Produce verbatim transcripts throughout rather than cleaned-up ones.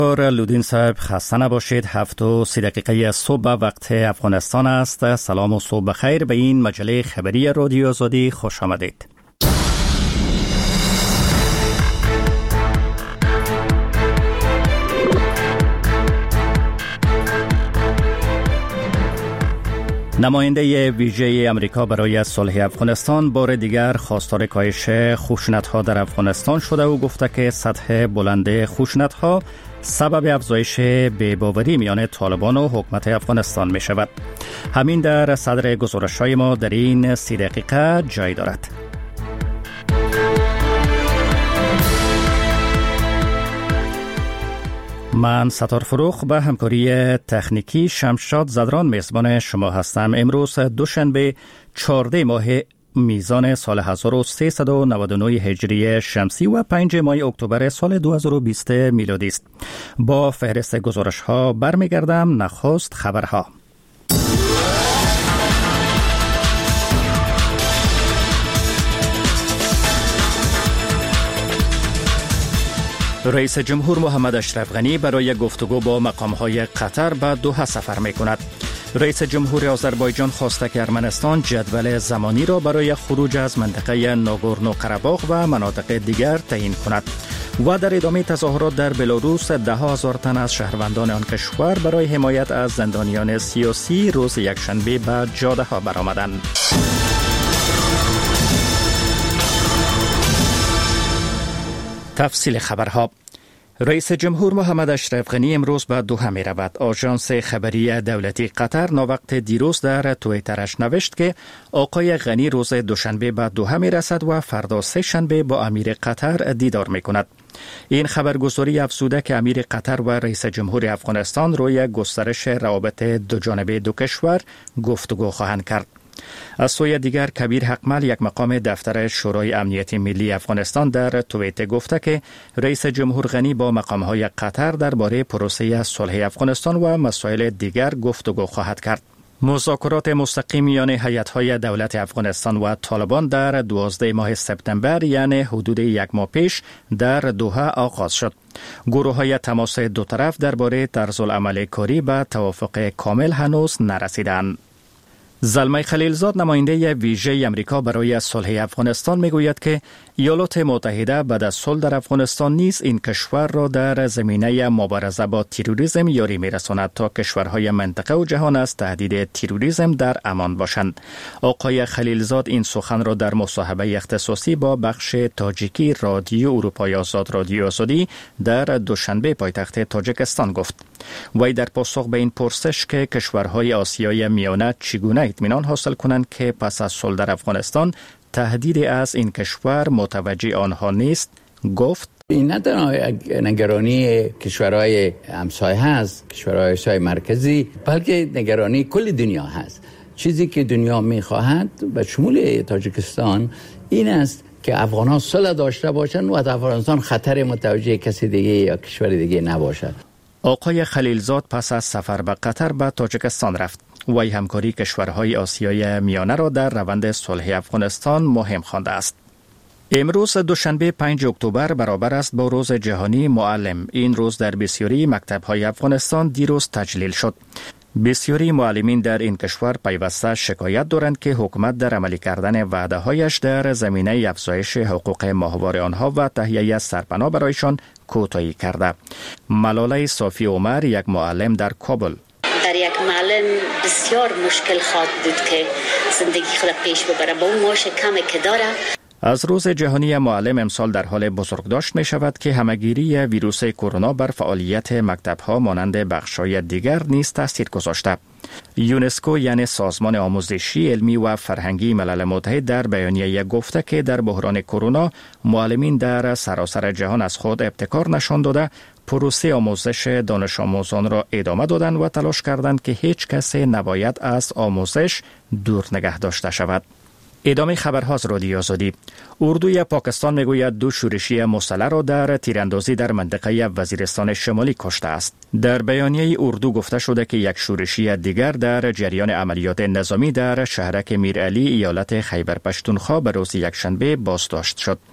لودین صاحب خسته نباشید. هفت و سی دقیقه صبح وقت افغانستان است. سلام و صبح بخیر به این مجله خبری رادیو آزادی خوش آمدید. نماینده ویژه امریکا برای صلح افغانستان بار دیگر خواستار کاهش خشونت‌ها در افغانستان شده و گفته که سطح بلند خشونت‌ها سبب افزایش بی‌باوری میان طالبان و حکومت افغانستان می شود. همین در صدر گزارش‌های ما در این سی دقیقه جای دارد. من ستار فروخ به همکاری تکنیکی شمشاد زدران میزبان شما هستم. امروز دوشنبه چهاردهم ماه میزان سال هزار و سیصد و نود و نه هجری شمسی و پنجم ماه اکتبر سال دو هزار و بیست میلادی است. با فهرست گزارش ها برمیگردم. نخست خبرها. رئیس جمهور محمد اشرف غنی برای گفتگو با مقام‌های قطر به دوحه سفر می‌کند. رئیس جمهور آذربایجان خواسته که ارمنستان جدول زمانی را برای خروج از منطقه ناگورنو قره‌باغ و مناطق دیگر تعیین کند. و در ادامه تظاهرات در بلاروس ده هزار تن از شهروندان آن کشور برای حمایت از زندانیان سیاسی روز یکشنبه به جاده‌ها برآمدند. تفصیل خبرها. رئیس جمهور محمد اشرف غنی امروز به دوحه می رود. آژانس خبری دولتی قطر ناوقت دیروز در توییترش نوشت که آقای غنی روز دوشنبه به دوحه می رسد و فردا سه شنبه با امیر قطر دیدار می کند. این خبرگزاری افزوده که امیر قطر و رئیس جمهور افغانستان روی گسترش روابط دوجانبه دو کشور گفتگو خواهند کرد. از سوی دیگر کبیر حقمل یک مقام دفتر شورای امنیت ملی افغانستان در توییت گفته که رئیس جمهور غنی با مقام‌های قطر درباره پروسه صلح افغانستان و مسائل دیگر گفتگو خواهد کرد. مذاکرات مستقیم میان هیئت‌های دولت افغانستان و طالبان در دوازده ماه سپتامبر یعنی حدود یک ماه پیش در دوحه آغاز شد. گروه‌های تماس دو طرف درباره طرزالعمل کاری به توافق کامل هنوز نرسیدند. زلمه خلیلزاد نماینده ویژه امریکا برای صلح افغانستان میگوید که ایالات متحده بعد از صلح در افغانستان نیز این کشور را در زمینه مبارزه با تروریسم یاری میرساند تا کشورهای منطقه و جهان از تهدید تروریسم در امان باشند. آقای خلیلزاد این سخن را در مصاحبه اختصاصی با بخش تاجیکی رادیو اروپای آزاد رادیو آزادی در دوشنبه پایتخت تاجیکستان گفت. وی در پاسخ به این پرسش که کشورهای آسیای میانه چگونه اطمینان حاصل کنند که پس از صلح در افغانستان تهدیدی از این کشور متوجه آنها نیست گفت: این نه تنها نگرانی کشورهای همسایه هست، کشورهای آسیای مرکزی، بلکه نگرانی کل دنیا هست. چیزی که دنیا میخواهد و شمول تاجیکستان این است که افغانان صلح داشته باشند و در افغانستان خطر متوجه کسی دیگه یا کشور دیگه نباشد. آقای خلیلزاد پس از سفر به قطر به تاجیکستان رفت. وی همکاری کشورهای آسیای میانه را در روند صلح افغانستان مهم خوانده است. امروز دوشنبه پنجم اکتبر برابر است با روز جهانی معلم. این روز در بسیاری مکتب‌های افغانستان دیروز تجلیل شد. بسیاری معلمین در این کشور پیوسته شکایت دارند که حکومت در عملی کردن وعده‌هایش در زمینه افزایش حقوق ماهوار آنها و تهیه سرپناه برایشان کوتاهی کرده. ملاله صافی عمر یک معلم در کابل: در یک معلم بسیار مشکل خواهد بود که زندگی خود پیش ببره با اون معاش کمی که داره. از روز جهانی معلم امسال در حال بزرگداشت می شود که همهگیری ویروس کرونا بر فعالیت مکتب‌ها مانند بخش‌های دیگر نیز تاثیر گذاشته. یونسکو یعنی سازمان آموزشی، علمی و فرهنگی ملل متحد در بیانیه گفته که در بحران کرونا معلمین در سراسر جهان از خود ابتکار نشان داده پروسه آموزش دانش آموزان را ادامه دادند و تلاش کردند که هیچ کسی نباید از آموزش دور نگه داشته شود. ادامه خبرها از رادیو آزادی. اردوی پاکستان میگوید دو شورشی مسلح را در تیراندازی در منطقه وزیرستان شمالی کشته است. در بیانیه اردو گفته شده که یک شورشی دیگر در جریان عملیات نظامی در شهرک میرعلی ایالت خیبر پشتونخوا به روز یکشنبه بازداشت شد.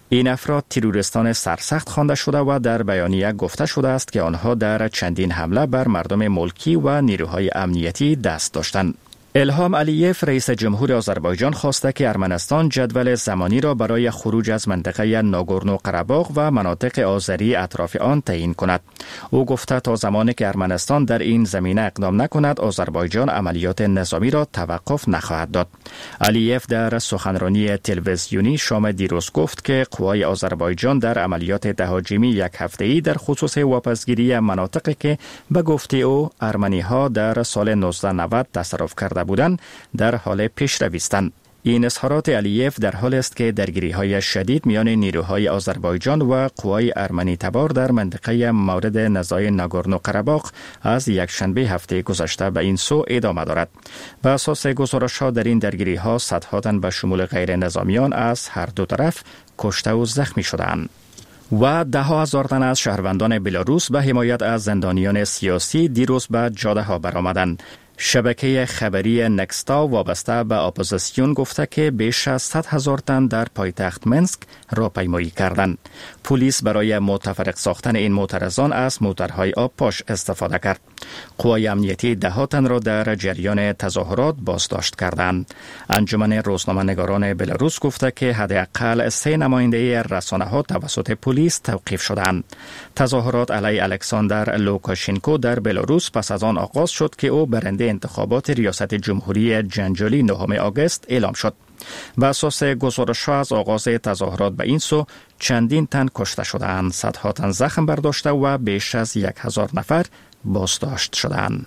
این افراد تروریستان سرسخت خوانده شده و در بیانیه گفته شده است که آنها در چندین حمله بر مردم ملکی و نیروهای امنیتی دست داشتند. الهام علییف رئیس جمهور آذربایجان خواسته که ارمنستان جدول زمانی را برای خروج از منطقه ناگورنو قره‌باغ و مناطق آذری اطراف آن تعیین کند. او گفته تا زمانی که ارمنستان در این زمینه اقدام نکند، آذربایجان عملیات نظامی را توقف نخواهد داد. علییف در سخنرانی تلویزیونی شام دیروز گفت که قوای آذربایجان در عملیات تهاجمی یک هفته‌ای در خصوص واپسگیری مناطقی که به گفته او ارمنی‌ها در سال نوزده نود تصرف کرده بودند در حال پیشروی استند. این اظهارات علییف در حال است که درگیری‌های شدید میان نیروهای آذربایجان و قوای ارمنی تبار در منطقه مورد نزاع ناگورنو قره‌باغ از یکشنبه هفته گذشته به این سو ادامه دارد. بر اساس گزارش‌ها در این درگیری‌ها صدها تن به شمول غیر نظامیان از هر دو طرف کشته و زخمی شدند. و ده ها هزار تن از شهروندان بلاروس به حمایت از زندانیان سیاسی دیروز به جاده ها برآمدند. شبکه خبری نکستا وابسته به اپوزیسیون گفته که بیش از صد هزار تن در پایتخت منسک راهپیمایی کردند. پلیس برای متفرق ساختن این معترضان از موترهای آبپاش استفاده کرد. قوای امنیتی ده ها تن را در جریان تظاهرات بازداشت کردند. انجمن روزنامه‌نگاران بلاروس گفته که حداقل سه نماینده رسانه‌ها توسط پلیس توقیف شدند. تظاهرات علیه الکساندر لوکاشنکو در بلاروس پس از آن آغاز شد که او برنده انتخابات ریاست جمهوری جنجالی نهم آگوست اعلام شد. بر اساس گزارش‌ها از آغاز تظاهرات به این سو چندین تن کشته شدند، صدها تن زخم برداشته و بیش از یک هزار نفر بازداشت شدند.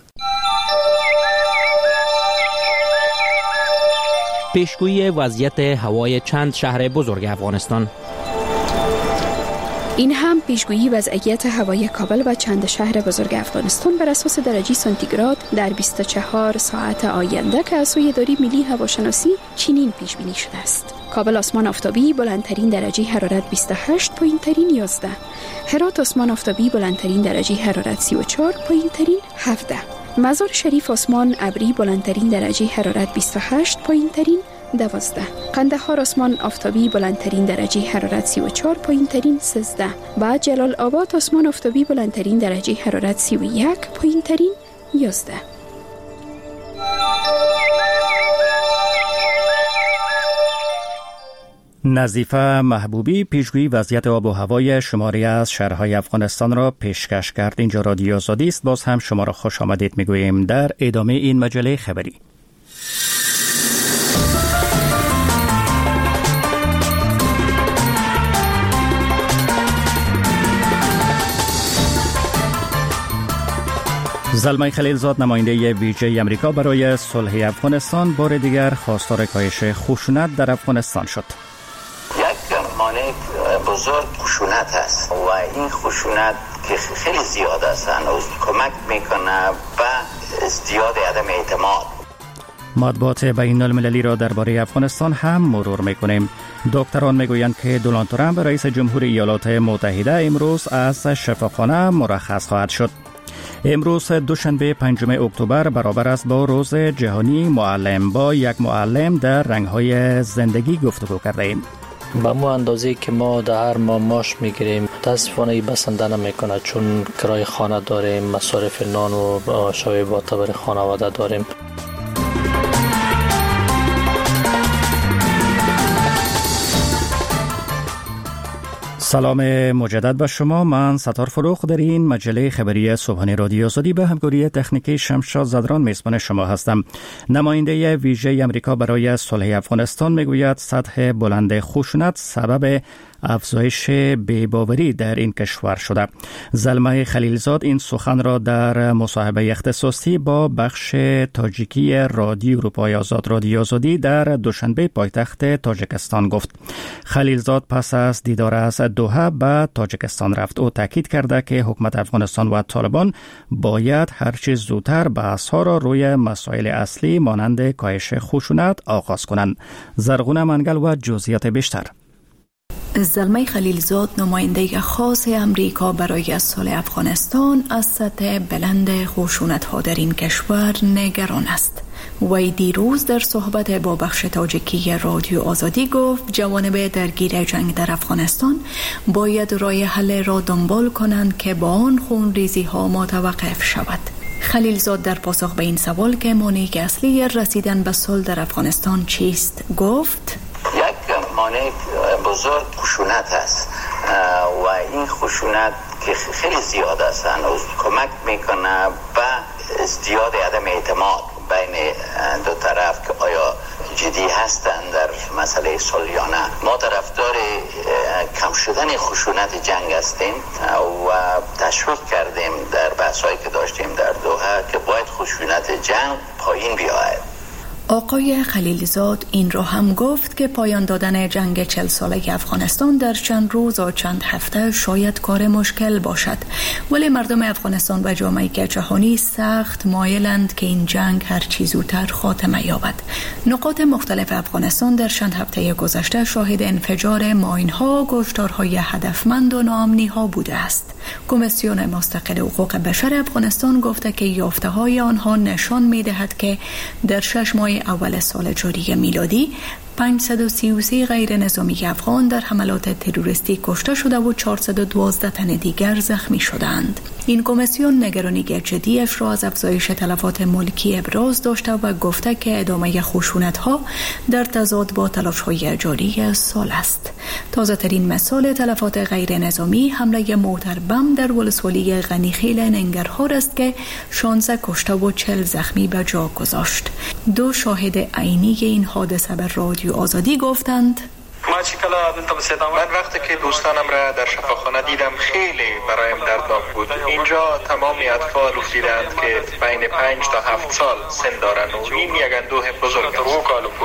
پیشگویی وضعیت هوای چند شهر بزرگ افغانستان. این هم پیشگویی وضعیت هوای کابل و چند شهر بزرگ افغانستان بر اساس درجه سانتیگراد در بیست و چهار ساعت آینده که از سوی اداره ملی هواشناسی چنین پیش بینی شده است. کابل آسمان آفتابی بلندترین درجه حرارت بیست و هشت پایین ترین یازده. هرات آسمان آفتابی بلندترین درجه حرارت سی و چهار پایین ترین هفده. مزار شریف آسمان ابری بلندترین درجه حرارت بیست و هشت پایین ترین دوازده. قندهار آسمان آفتابی بلندترین درجه حرارت سی و چهار پایین ترین سیزده. و جلال آباد آسمان آفتابی بلندترین درجه حرارت سی و یک پایین ترین یازده. نظیفه محبوبی پیشگویی وضعیت آب و هوای شماری از شهرهای افغانستان را پیشکش کرد. اینجا رادیو آزادی است. باز هم شما را خوش آمدید میگوییم در ادامه این مجله خبری. زلمه خلیلزاد نماینده ویژه امریکا برای صلح افغانستان بار دیگر خواستار کاهش خشونت در افغانستان شد. یک مانع بزرگ خشونت است و این خشونت که خیلی زیاد است و کمک میکنه به ازدیاد عدم اعتماد. مطبوعات بین المللی را درباره افغانستان هم مرور میکنیم. دکتران میگویند که دونالد ترامپ رئیس جمهور ایالات متحده امروز از شفاخانه مرخص خواهد شد. امروز دوشنبه پنجم اکتبر برابر است با روز جهانی معلم. با یک معلم در رنگ‌های زندگی گفتگو کرده ایم. با مو اندازه که ما در هر ماه ماش میگیریم متاسفانه بسنده نمیکنه، چون کرای خانه داریم، مصارف نان و شوی باتا برای خانواده داریم. سلام مجدد به شما. من ستار فروخ در این مجله خبری صبحانه رادیو آزادی به همکاری تکنیکی شمشاد زدران میزبان شما هستم. نماینده ویژه امریکا برای صلح افغانستان میگوید سطح بلند خشونت سبب افزایش بی‌باوری در این کشور شده. زلمه خلیلزاد این سخن را در مصاحبه اختصاصی با بخش تاجیکی رادیو اروپای آزاد رادیو آزادی در دوشنبه پایتخت تاجیکستان گفت. خلیلزاد پس از دیدار از دوحه به تاجیکستان رفت. او تاکید کرده که حکومت افغانستان و طالبان باید هر چیز زودتر بحث‌ها را روی مسائل اصلی مانند کاهش خشونت آغاز کنند. زرغونه منگل و جزئیات بیشتر. زلمه خلیلزاد نماینده خاص امریکا برای سال افغانستان از سطح بلند خشونت‌ها در این کشور نگران است. وی دیروز در صحبت با بخش تاجیکی رادیو آزادی گفت جوانب درگیر جنگ در افغانستان باید راه حل را دنبال کنند که با آن خونریزی ها متوقف شود. خلیلزاد در پاسخ به این سوال که مانع اصلی رسیدن به صلح در افغانستان چیست گفت: یک مانع بزرگ خشونت است و این خشونت که خیلی زیاد است هنوز کمک میکنه به ازدیاد عدم اعتماد بین دو طرف که آیا جدی هستند در مسئله صلح یا نه. ما طرفدار کم شدن خشونت جنگ هستیم و تشویق کردیم در بحثایی که داشتیم در دوحه که باید خشونت جنگ پایین بیاید. آقای خلیلزاد این را هم گفت که پایان دادن جنگ چل ساله افغانستان در چند روز و چند هفته شاید کار مشکل باشد، ولی مردم افغانستان و جامعه جهانی سخت مایلند که این جنگ هر چه زودتر خاتمه یابد. نقاط مختلف افغانستان در چند هفته گذشته شاهد انفجار ماین‌ها، کشتارهای هدفمند و ناامنی‌ها بوده است. کمیسیون مستقل حقوق بشر افغانستان گفته که یافته‌های آنها نشان می‌دهد که در شش ماه اول سال جاری میلادی پانصد و سی و سه غیر نظامی افغان در حملات تروریستی کشته شده و چهارصد و دوازده تن دیگر زخمی شدند. این کمیسیون نگرانی جدیش را از افزایش تلفات ملکی ابراز داشته و گفته که ادامه خشونت‌ها در تضاد با تلاش‌های جاری سال است. تازه ترین مثال تلفات غیر نظامی حمله موتر بم در ولسوالی غنیخیل ننگرهار است که شانزده کشته و چهل زخمی به جا گذاشت. دو شاهد عینی این حادثه به رادیو آزادی گفتند: ما چی کلا دلتا بسیدم من وقتی که دوستانم را در شفاخانه دیدم خیلی برایم دردناک بود. اینجا تمامی اطفال دیدند که بین پنج تا هفت سال سن دارن و این یک اندوه بزرگ است.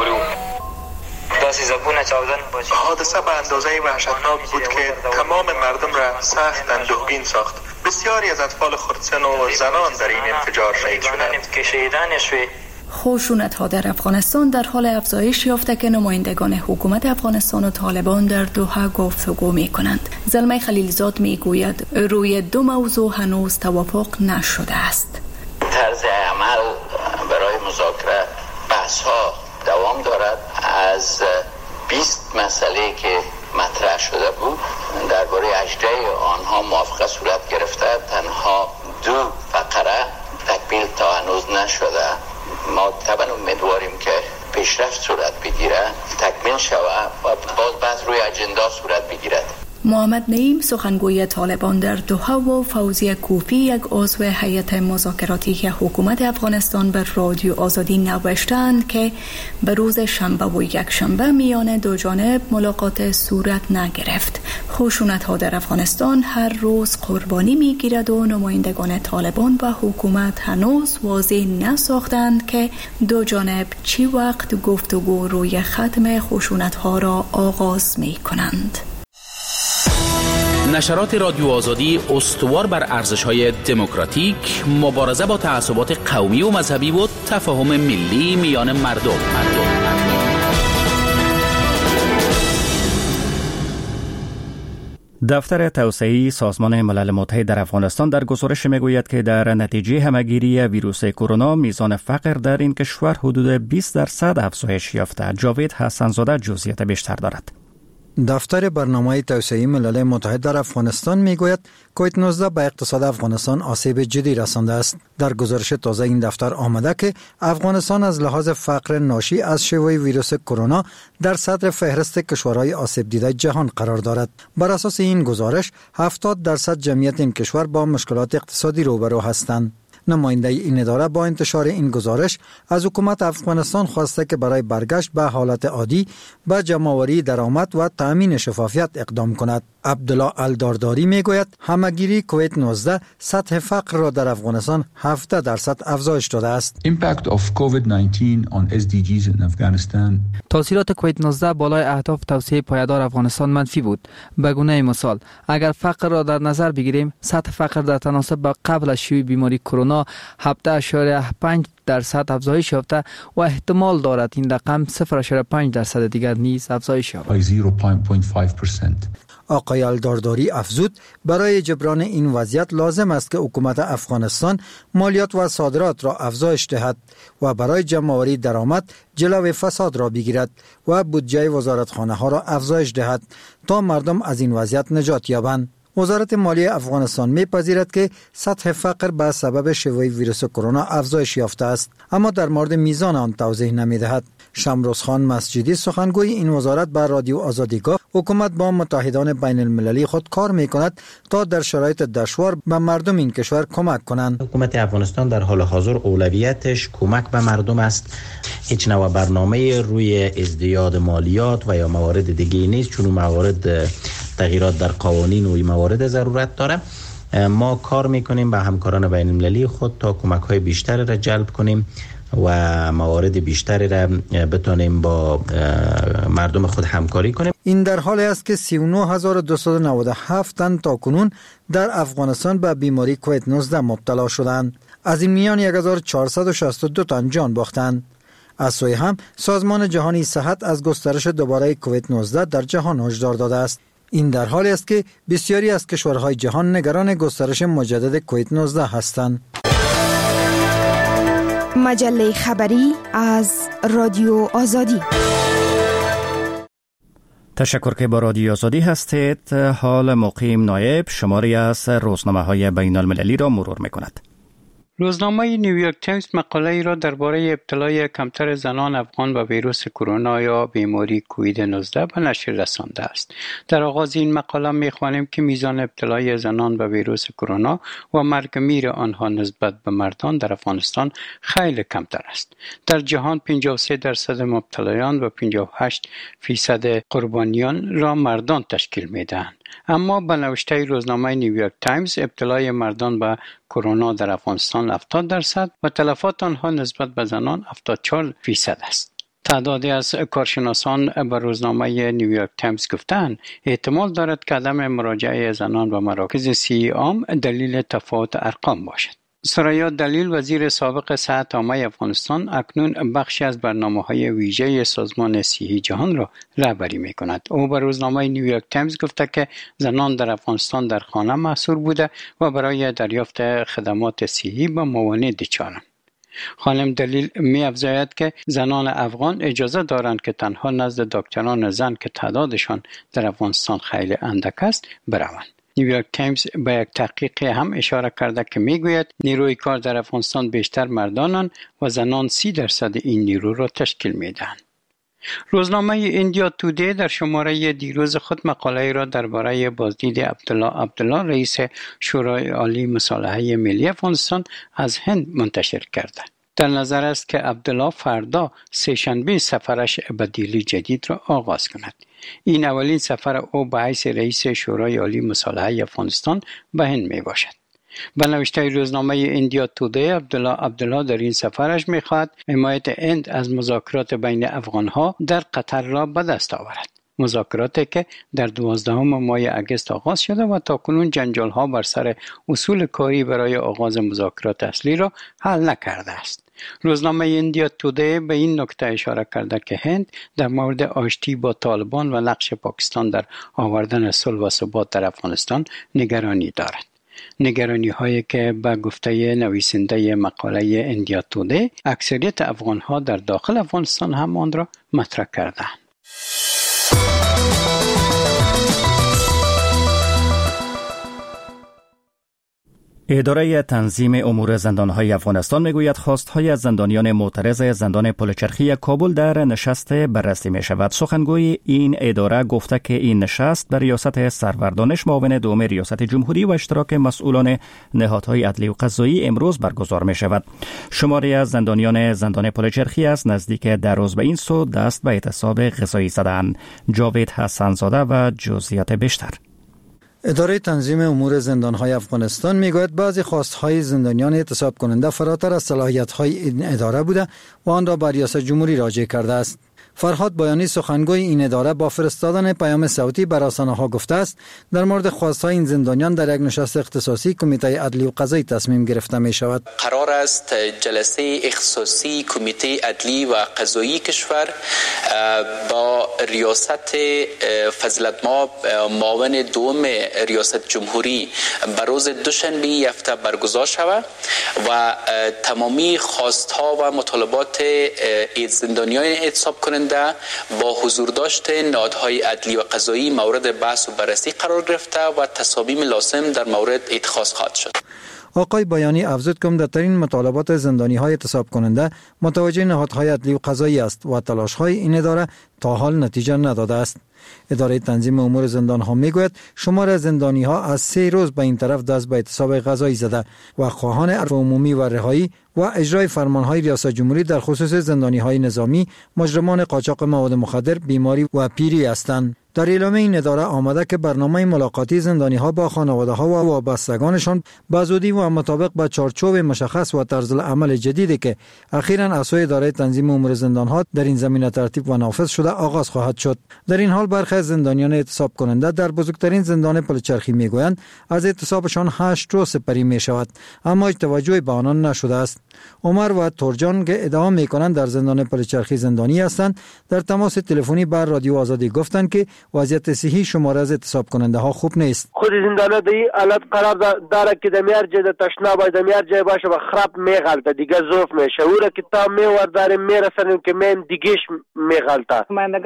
حادثه به اندازه وحشتناک بود که تمام مردم را سخت اندوهگین ساخت. بسیاری از اطفال خردسن و زنان در این انفجار شهید شدند. خشونت‌ها در افغانستان در حال افزایش یافته که نمایندگان حکومت افغانستان و طالبان در دوحه گفتگو می‌کنند. زلمه خلیلزاد می‌گوید روی دو موضوع هنوز توافق نشده است. طرز عمل برای مذاکره بحث‌ها دوام دارد. از بیست مسئله که مطرح شده بود درباره هجده آنها موافقه صورت گرفته، تنها دو فقره تکمیل تا هنوز نشده. ما طبعا امیدواریم که پیشرفت صورت بگیره، تکمیل شود و باز بعض روی اجندا صورت بگیرد. محمد نعیم سخنگوی طالبان در دوحه و فوزی کوفی یک عضو هیئت مذاکراتی حکومت افغانستان به رادیو آزادی نوشتند که به روز شنبه و یک شنبه میان دو جانب ملاقات صورت نگرفت. خشونت‌ها در افغانستان هر روز قربانی میگیرد و نمایندگان طالبان و حکومت هنوز واضح نساختند که دو جانب چی وقت گفتگو روی ختم خشونت‌ها را آغاز می‌کنند. نشرات رادیو آزادی استوار بر ارزش‌های دموکراتیک، مبارزه با تعصبات قومی و مذهبی و تفاهم ملی میان مردم. مردم. دفتر توسعه‌ای سازمان ملل متحد در افغانستان در گزارش میگوید که در نتیجه همهگیری ویروس کرونا میزان فقر در این کشور حدود بیست درصد افزایش یافته. جاوید حسن‌زاده جزئیات بیشتر دارد. دفتر برنامه توسعه ملل متحد در افغانستان میگوید کووید نوزده به اقتصاد افغانستان آسیب جدی رسانده است. در گزارش تازه این دفتر آمده که افغانستان از لحاظ فقر ناشی از شیوع ویروس کرونا در صدر فهرست کشورهای آسیب دیده جهان قرار دارد. بر اساس این گزارش هفتاد درصد جمعیت این کشور با مشکلات اقتصادی روبرو هستند. نماینده این اداره با انتشار این گزارش از حکومت افغانستان خواسته که برای برگشت به حالت عادی به جمع‌آوری درآمد و تأمین شفافیت اقدام کند. عبدالله الدارداری میگوید همهگیری کووید نوزده سطح فقر را در افغانستان هفده درصد افزایش داده است. Impact of کووید نوزده on اس دی جیز in Afghanistan. تاثیرات کووید نوزده بالای اهداف توسعه پایدار افغانستان منفی بود. به گونه مثال اگر فقر را در نظر بگیریم، سطح فقر در تناسب با قبل از شیوع بیماری کرونا هفده اشاریه پنج درصد افزایش یافته و احتمال دارد این رقم صفر ممیز پنج درصد دیگر نیز افزایش یابد. zero point five percent. آقای الدارداری افزود برای جبران این وضعیت لازم است که حکومت افغانستان مالیات و صادرات را افزایش دهد و برای جمع‌آوری درآمد جلوی فساد را بگیرد و بودجه وزارتخانه ها را افزایش دهد تا مردم از این وضعیت نجات یابند. وزارت مالیه افغانستان می‌پذیرد که سطح فقر به سبب شیوع ویروس کرونا افزایش یافته است، اما در مورد میزان آن توضیح نمی‌دهد. شمروز خان مسجدی سخنگوی این وزارت به رادیو آزادی گفت حکومت با متحدان بین المللی خود کار می‌کند تا در شرایط دشوار به مردم این کشور کمک کنند. حکومت افغانستان در حال حاضر اولویتش کمک به مردم است. هیچ نوع برنامه روی ازدیاد مالیات و یا موارد دیگه نیست، چون موارد تغییرات در قوانین و موارد ضرورت داره. ما کار میکنیم با همکاران بین المللی خود تا کمک های بیشتری را جلب کنیم و موارد بیشتری را بتونیم با مردم خود همکاری کنیم. این در حالی است که سی و نه هزار و دویست و نود و هفت تن تا کنون در افغانستان به بیماری کووید نوزده مبتلا شدند. از این میان یک هزار و چهارصد و شصت و دو تن جان باختند. از سوی هم سازمان جهانی صحت از گسترش دوباره کووید نوزده در جهان هشدار داده است. این در حالی است که بسیاری از کشورهای جهان نگران گسترش مجدد کووید نوزده هستند. مجله خبری از رادیو آزادی. تشکر که با رادیو آزادی هستید. حال مقیم نایب شماری از روزنامه‌های بین المللی را مرور می‌کند. روزنامه نیویورک تایمز مقاله ای را درباره ابتلای کمتر زنان افغان به ویروس کرونا یا بیماری کووید نوزده به نشر رسانده است. در آغاز این مقاله می‌خوانیم که میزان ابتلای زنان به ویروس کرونا و مرگ میر آنها نسبت به مردان در افغانستان خیلی کمتر است. در جهان پنجاه و سه درصد مبتلایان و پنجاه و هشت فیصد قربانیان را مردان تشکیل می‌دهند. اما به نوشته روزنامه نیویورک تایمز ابتلای مردان به کرونا در افغانستان هفتاد درصد و تلفات آنها نسبت به زنان هفتاد و چهار فیصد است. تعدادی از کارشناسان به روزنامه نیویورک تایمز گفتند احتمال دارد که عدم مراجعه زنان به مراکز صحی عام دلیل تفاوت ارقام باشد. سریا دلیل وزیر سابق صحت عامه افغانستان اکنون بخشی از برنامه‌های ویژه سازمان صحی جهان را رهبری می‌کند. او به روزنامه نیویورک تایمز گفته که زنان در افغانستان در خانه محصور بوده و برای دریافت خدمات صحی به موانع دچارند. خانم دلیل می افزاید که زنان افغان اجازه دارند که تنها نزد دکتران زن که تعدادشان در افغانستان خیلی اندک است بروند. نیویورک تایمز به یک تحقیق هم اشاره کرده که میگوید نیروی کار در افغانستان بیشتر مردانند و زنان سی درصد این نیرو را تشکیل میدهند. روزنامه ایندیا تودی در شماره دیروز خود مقاله را درباره بازدید عبدالله عبدالله رئیس شورای عالی مصالحه ملی افغانستان از هند منتشر کرده. در نظر است که عبدالله فردا سه‌شنبه سفرش به دیلی جدید را آغاز کند. این اولین سفر او به حیث رئیس شورای عالی مصالحه افغانستان به هند می باشد. به نوشته روزنامه ایندیا تودی عبدالله عبدالله در این سفرش می خواهد حمایت هند از مذاکرات بین افغانها در قطر را به دست آورد. مذاکراتی که در دوازدهم ماه اگست آغاز شده و تاکنون جنجال ها بر سر اصول کاری برای آغاز مذاکرات اصلی را حل نکرده است. روزنامه ایندیا تودی به این نکته اشاره کرده که هند در مورد آشتی با طالبان و نقش پاکستان در آوردن صلح و ثبات در افغانستان نگرانی دارد. نگرانی هایی که به گفته نویسنده مقاله ایندیا تودی اکثریت افغان ها در داخل افغانستان هم آن را مطرح کردند. اداره تنظیم امور زندانهای افغانستان میگوید خواستهای از زندانیان معترض زندان پلچرخی کابل در نشست بررسی می شود. سخنگوی این اداره گفته که این نشست در ریاست سرور دانش معاون دوم ریاست جمهوری و اشتراک مسئولان نهادهای عدلی و قضایی امروز برگزار می شود. شماری از زندانیان زندان پلچرخی از نزدیک در روز به این سو دست به اعتصاب غذایی زدند. جاوید حسن زاده و جزئیات بیشتر. اداره تنظیم امور زندانهای افغانستان میگوید بعضی خواستهای زندانیان اعتصاب کننده فراتر از صلاحیت‌های این اداره بوده و آن را به ریاست جمهوری راجع کرده است. فرهاد بایانی سخنگوی این اداره با فرستادن پیام صوتی بر رسانه‌ها گفته است در مورد خواست‌های این زندانیان در یک نشست اختصاصی کمیته عدلی و قضایی تصمیم گرفته می شود. قرار است جلسه اختصاصی کمیته عدلی و قضایی کشور با ریاست فضیلت مآب معاون دوم ریاست جمهوری بر روز دوشنبه هفته برگزار شود و تمامی خواست‌ها و مطالبات زندانیان اعتصاب کننده با حضور داشت نهادهای عدلی و قضایی مورد بحث و بررسی قرار گرفته و تصامیم لازم در مورد اتخاذ خواهد شد. آقای بایانی افزود که عمده‌ترین مطالبات زندانی‌های اعتصاب کننده متوجه نهادهای عدلی و قضایی است و تلاش‌های این اداره تا حال نتیجه نداده است. اداره تنظیم امور زندان‌ها میگوید شمار زندانی‌ها از سه روز به این طرف دست به اعتصاب قضایی زده و خواهان عفو عمومی و رهایی و اجرای فرمان‌های ریاست جمهوری در خصوص زندانی‌های نظامی، مجرمان قاچاق مواد مخدر، بیماری و پیری هستند. در اعلامیه این اداره آمده که برنامه ملاقاتی زندانی‌ها با خانواده‌ها و وابستگانشان به زودی و مطابق با چارچوب مشخص و طرز عمل جدیدی که اخیراً از سوی اداره تنظیم امور زندان‌ها در این زمینه ترتیب و نافذ شده آغاز خواهد شد. در این حال برخی از زندانیان اعتصاب کننده در بزرگترین زندان پلچرخی میگویند از اعتصابشان هشت روز سپری می شود، اما توجهی به آنان نشده است. عمر و تورجان که ادعا میکنند در زندان پلچرخی زندانی هستند در تماس تلفنی بر رادیو آزادی گفتند که وضعیت صحی شمار از اعتصاب کننده ها خوب نیست. خود زندانه در این حالت قرار داره که دمیار جای تشنا باید دمیار جای باشه و خراب میغلطه دیگه ظروف میشه او را که تا میور داریم میرسنیم که میم دیگهش میغلطه.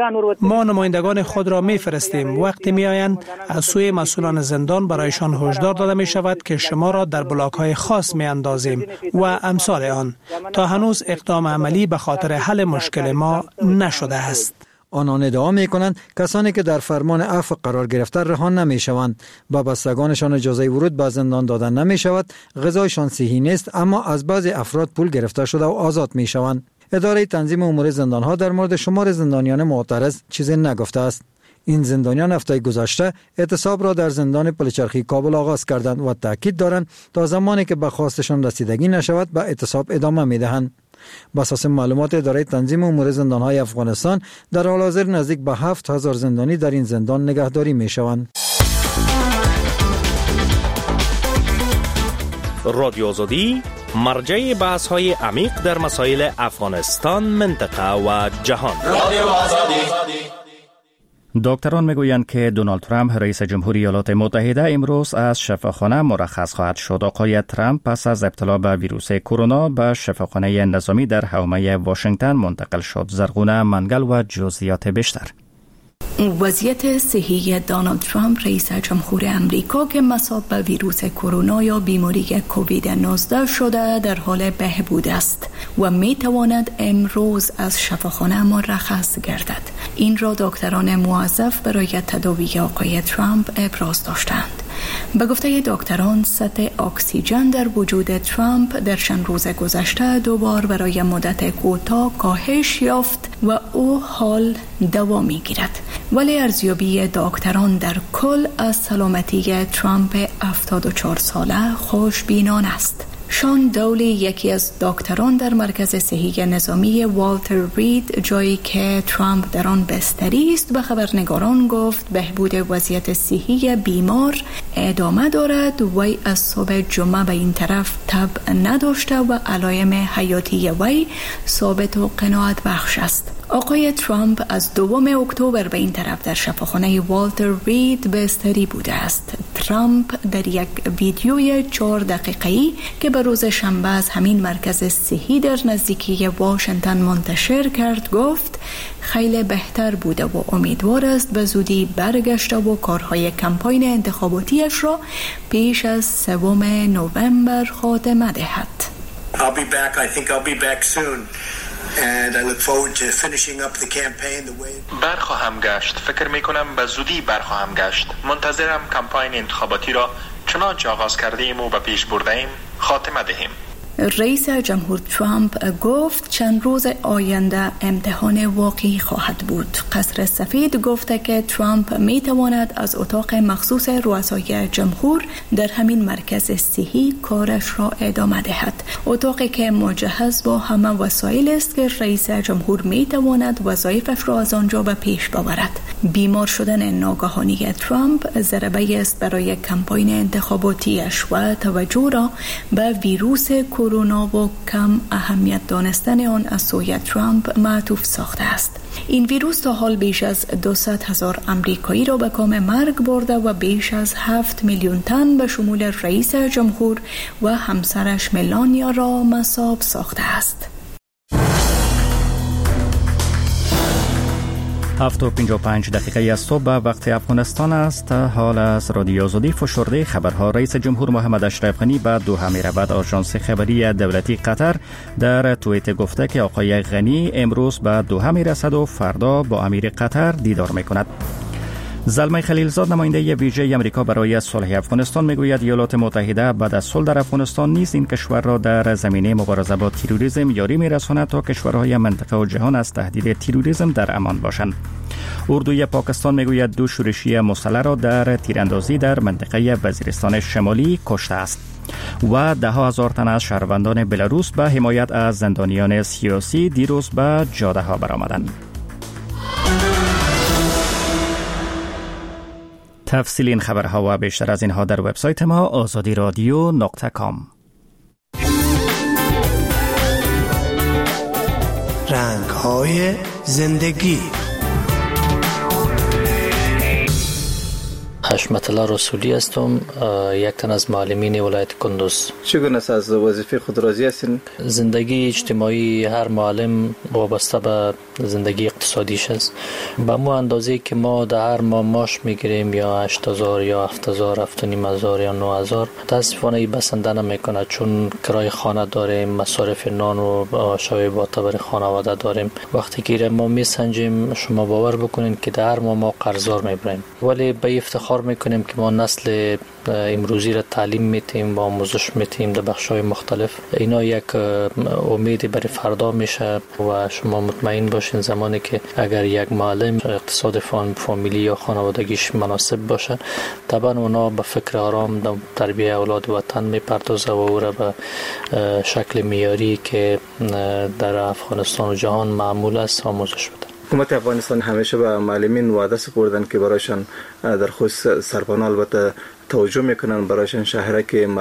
ما نمایندگان خود را میفرستیم وقتی میآیند از سوی مسئولان زندان برایشان هشدار داده می شود که شما را در بلاک های خاص می اندازیم و امثال آن. تا هنوز اقدام عملی به خاطر حل مشکل ما نشده است. آنان ادعا می کنند کسانی که در فرمان عفو قرار گرفته رها نمی شوند. با بستگانشان اجازه ورود به زندان دادن نمی شود. غذایشان صحی نیست اما از بعضی افراد پول گرفته شده و آزاد می شوند. اداره تنظیم امور زندان ها در مورد شمار زندانیان معترض چیزی نگفته است. این زندانیان هفته گذشته اعتصاب را در زندان پلچرخی کابل آغاز کردند و تاکید دارند تا زمانی که به خواستشان رسیدگی نشود به اعتصاب ادامه می دهند. بر اساس معلومات اداره تنظیم امور زندان‌های افغانستان در حال حاضر نزدیک به هفت هزار زندانی در این زندان نگهداری می‌شوند. رادیو آزادی مرجع بحث‌های عمیق در مسائل افغانستان، منطقه و جهان. رادیو آزادی. دکتران میگویند که دونالد ترامپ رئیس جمهوری ایالات متحده امروز از شفاخانه مرخص خواهد شد. آقای ترامپ پس از ابتلا به ویروس کرونا به شفاخانه نظامی در حومه واشنگتن منتقل شد. زرغونه منگل و جزئیات بیشتر. وضعیت صحی دونالد ترامپ رئیس جمهور امریکا که مصاب به ویروس کرونا یا بیماری کووید نوزده شده در حال بهبود است و می تواند امروز از شفاخانه مرخص گردد. این را دکتران موظف برای تداوی آقای ترامپ ابراز داشتند. به گفته دکتران سطح اکسیژن در وجود ترامپ در چند روز گذشته دوبار برای مدت کوتاه کاهش یافت و او حال دوام می‌گیرد. ولی ارزیابی دکتران در کل از سلامتی ترامپ هفتاد و چهار ساله خوشبینانه است. شان دولی یکی از دکتران در مرکز صحی نظامی والتر رید جایی که ترامپ در آن بستری است به خبرنگاران گفت بهبود وضعیت صحی بیمار ادامه دارد و از صبح جمعه به این طرف تب نداشته و علائم حیاتی وی ثابت و قناعت بخش است. آقای ترامپ از دوم اکتبر به این طرف در شفاخانه والتر رید بستری بوده است. ترامپ در یک ویدیوی چهار دقیقه‌ای که به روز شنبه از همین مرکز صحی در نزدیکی واشنگتن منتشر کرد گفت خیلی بهتر بوده و امیدوار است به زودی برگشته و کارهای کمپاین انتخاباتیش را پیش از سوم نوامبر خاتمه دهد. I'll be back. I think I'll be back soon. And I look forward to finishing up the campaign the way. برخواهم گشت. فکر می کنم به زودی برخواهم گشت. منتظرم کمپاین انتخاباتی را چنانچه آغاز کرده ایم و به پیش برده ایم خاتمه دهیم. رئیس جمهور ترامپ گفت چند روز آینده امتحان واقعی خواهد بود. قصر سفید گفته که ترامپ می تواند از اتاق مخصوص رؤسای جمهور در همین مرکز صحی کارش را ادامه دهد. اتاقی که مجهز با همه وسایل است که رئیس جمهور می تواند وظایفش را از آنجا به پیش ببرد. بیمار شدن ناگهانی ترامپ ضربه است برای کمپاین انتخاباتیش و توجه را به ویروس کرونا و کم اهمیت دانستن آن از سوی ترامپ معطوف ساخته است. این ویروس تا حال بیش از دویست هزار امریکایی را به کام مرگ برده و بیش از هفت میلیون تن به شمول رئیس جمهور و همسرش ملانیا را مصاب ساخته است. هفت و پنجاه و پنج دقیقه از صبح وقت افغانستان است. حال از رادیو آزادی فشرده خبرها. رئیس جمهور محمد اشرف غنی به دوحه می‌رود. آژانس خبری دولتی قطر در توییت گفته که آقای غنی امروز به دوحه می‌رسد و فردا با امیر قطر دیدار می‌کند. زلمه خلیلزاد نماینده ویژه امریکا برای صلح افغانستان میگوید ایالات متحده بعد از صلح در افغانستان نیز این کشور را در زمینه مبارزه با تروریسم یاری میرساند تا کشورهای منطقه و جهان از تهدید تروریسم در امان باشند. اردوی پاکستان میگوید دو شورشی مسلح را در تیراندازی در منطقه وزیرستان شمالی کشته است و ده ها هزار تن از شهروندان بلاروس به حمایت از زندانیان سیاسی دیروز به جاده ها برآمدند. تفصیل این خبرها و بیشتر از اینها در وبسایت ما آزادی رادیو نقطه کام. رنگ‌های زندگی. حشمت الله رسولی هستم، یک تن از معلمین ولایت کندوز. چگونه از وظیفه خود راضی هستین؟ زندگی اجتماعی هر معلم وابسته به زندگی اقتصادیش است. به مو اندازه که ما در هر ماه معاش میگیریم یا هشت هزار یا هفت هزار، هفت و نیم هزار یا نه هزار، متاسفانه بسنده نمیکنه، چون کرای خانه داریم، مصارف نان و شوی معتبر خانواده داریم. وقتی که ما میسنجیم شما باور بکنین که در هر ماه ما قرضدار میبریم، ولی به افتخار میکنیم که ما نسل امروزی را تعلیم میتیم و آموزش میتیم در بخش‌های مختلف. اینا یک امید برای فردا میشه و شما مطمئن باشین زمانی که اگر یک معلم اقتصاد فامیلی یا خانوادگیش مناسب باشه، طبعا اونا به فکر آرام در تربیت اولاد وطن میپردازه و او را به شکل معیاری که در افغانستان و جهان معمول است آموزش بده. حکومت افغانستان همیشه به معلمین وعده سپردن که برایشان در خصوص سرپناه البته توجه میکنن، برایشان شهرک